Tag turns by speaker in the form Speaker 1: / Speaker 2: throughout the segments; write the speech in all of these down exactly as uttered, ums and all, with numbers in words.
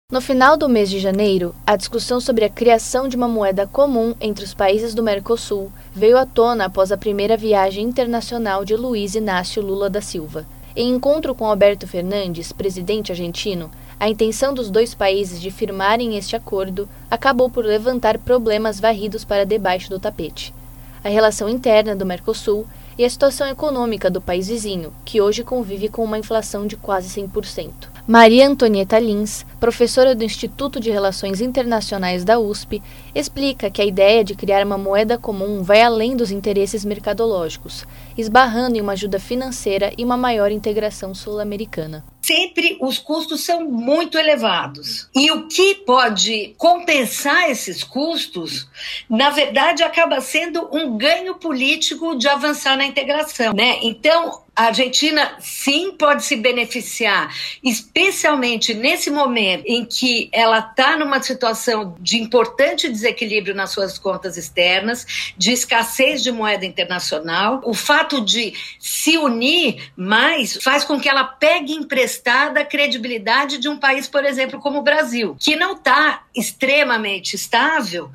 Speaker 1: No final do mês de janeiro, a discussão sobre a criação de uma moeda comum entre os países do Mercosul veio à tona após a primeira viagem internacional de Luiz Inácio Lula da Silva. Em encontro com Alberto Fernandes, presidente argentino, a intenção dos dois países de firmarem este acordo acabou por levantar problemas varridos para debaixo do tapete. A relação interna do Mercosul e a situação econômica do país vizinho, que hoje convive com uma inflação de quase cem por cento. Maria Antonieta Lins, professora do Instituto de Relações Internacionais da U S P, explica que a ideia de criar uma moeda comum vai além dos interesses mercadológicos, esbarrando em uma ajuda financeira e uma maior integração sul-americana.
Speaker 2: Sempre os custos são muito elevados. E o que pode compensar esses custos, na verdade, acaba sendo um ganho político de avançar na integração, né? Então, a Argentina, sim, pode se beneficiar, especialmente nesse momento em que ela está numa situação de importante desequilíbrio nas suas contas externas, de escassez de moeda internacional. O fato de se unir mais faz com que ela pegue emprestada a credibilidade de um país, por exemplo, como o Brasil, que não está extremamente estável,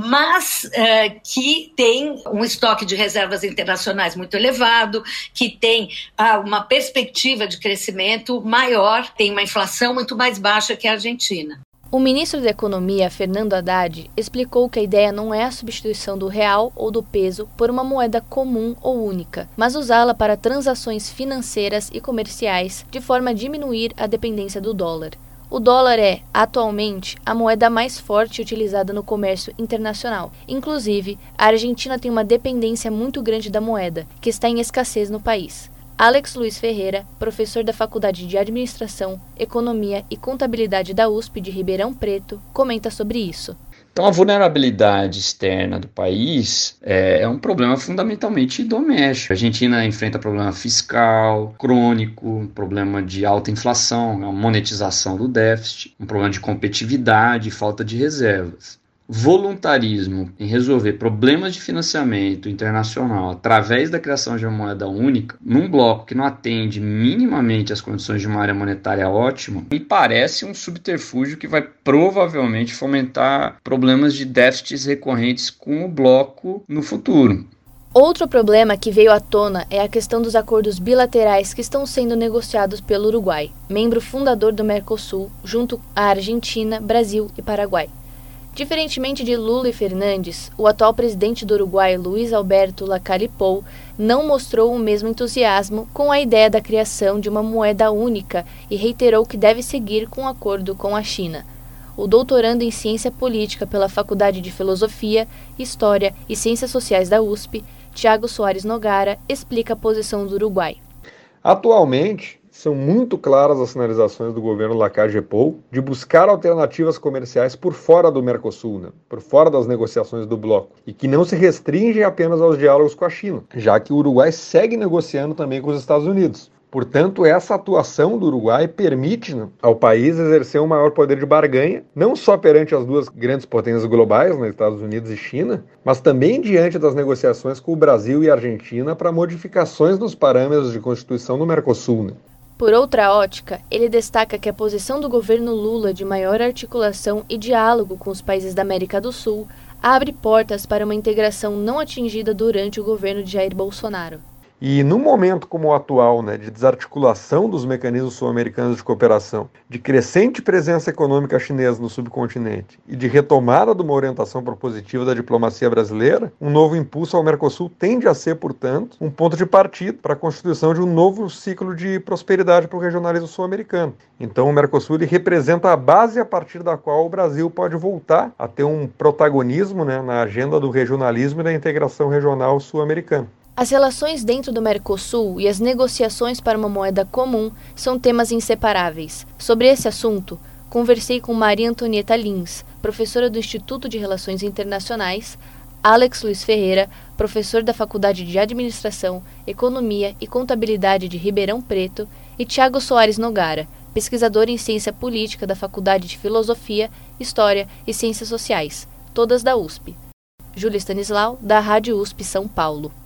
Speaker 2: mas é, que tem um estoque de reservas internacionais muito elevado, que tem há uma perspectiva de crescimento maior, tem uma inflação muito mais baixa que a Argentina.
Speaker 1: O ministro da Economia, Fernando Haddad, explicou que a ideia não é a substituição do real ou do peso por uma moeda comum ou única, mas usá-la para transações financeiras e comerciais de forma a diminuir a dependência do dólar. O dólar é, atualmente, a moeda mais forte utilizada no comércio internacional. Inclusive, a Argentina tem uma dependência muito grande da moeda, que está em escassez no país. Alex Luiz Ferreira, professor da Faculdade de Administração, Economia e Contabilidade da U S P de Ribeirão Preto, comenta sobre isso.
Speaker 3: Então, a vulnerabilidade externa do país é, é um problema fundamentalmente doméstico. A Argentina enfrenta problema fiscal, crônico, problema de alta inflação, uma monetização do déficit, um problema de competitividade e falta de reservas. Voluntarismo em resolver problemas de financiamento internacional através da criação de uma moeda única, num bloco que não atende minimamente às condições de uma área monetária ótima, me parece um subterfúgio que vai provavelmente fomentar problemas de déficits recorrentes com o bloco no futuro.
Speaker 1: Outro problema que veio à tona é a questão dos acordos bilaterais que estão sendo negociados pelo Uruguai, membro fundador do Mercosul, junto à Argentina, Brasil e Paraguai. Diferentemente de Lula e Fernandes, o atual presidente do Uruguai, Luiz Alberto Lacalle Pou, não mostrou o mesmo entusiasmo com a ideia da criação de uma moeda única e reiterou que deve seguir com um acordo com a China. O doutorando em Ciência Política pela Faculdade de Filosofia, História e Ciências Sociais da U S P, Tiago Soares Nogara, explica a posição do Uruguai.
Speaker 4: Atualmente, são muito claras as sinalizações do governo Lacalle Pou de buscar alternativas comerciais por fora do Mercosul, né? Por fora das negociações do bloco, e que não se restringem apenas aos diálogos com a China, já que o Uruguai segue negociando também com os Estados Unidos. Portanto, essa atuação do Uruguai permite, né, ao país exercer um maior poder de barganha, não só perante as duas grandes potências globais, né, Estados Unidos e China, mas também diante das negociações com o Brasil e a Argentina para modificações nos parâmetros de constituição do Mercosul, né?
Speaker 1: Por outra ótica, ele destaca que a posição do governo Lula de maior articulação e diálogo com os países da América do Sul abre portas para uma integração não atingida durante o governo de Jair Bolsonaro.
Speaker 4: E num momento como o atual, né, de desarticulação dos mecanismos sul-americanos de cooperação, de crescente presença econômica chinesa no subcontinente e de retomada de uma orientação propositiva da diplomacia brasileira, um novo impulso ao Mercosul tende a ser, portanto, um ponto de partida para a constituição de um novo ciclo de prosperidade para o regionalismo sul-americano. Então o Mercosul ele representa a base a partir da qual o Brasil pode voltar a ter um protagonismo, né, na agenda do regionalismo e da integração regional sul-americana.
Speaker 1: As relações dentro do Mercosul e as negociações para uma moeda comum são temas inseparáveis. Sobre esse assunto, conversei com Maria Antonieta Lins, professora do Instituto de Relações Internacionais, Alex Luiz Ferreira, professor da Faculdade de Administração, Economia e Contabilidade de Ribeirão Preto, e Tiago Soares Nogara, pesquisador em Ciência Política da Faculdade de Filosofia, História e Ciências Sociais, todas da U S P. Júlia Stanislau, da Rádio U S P São Paulo.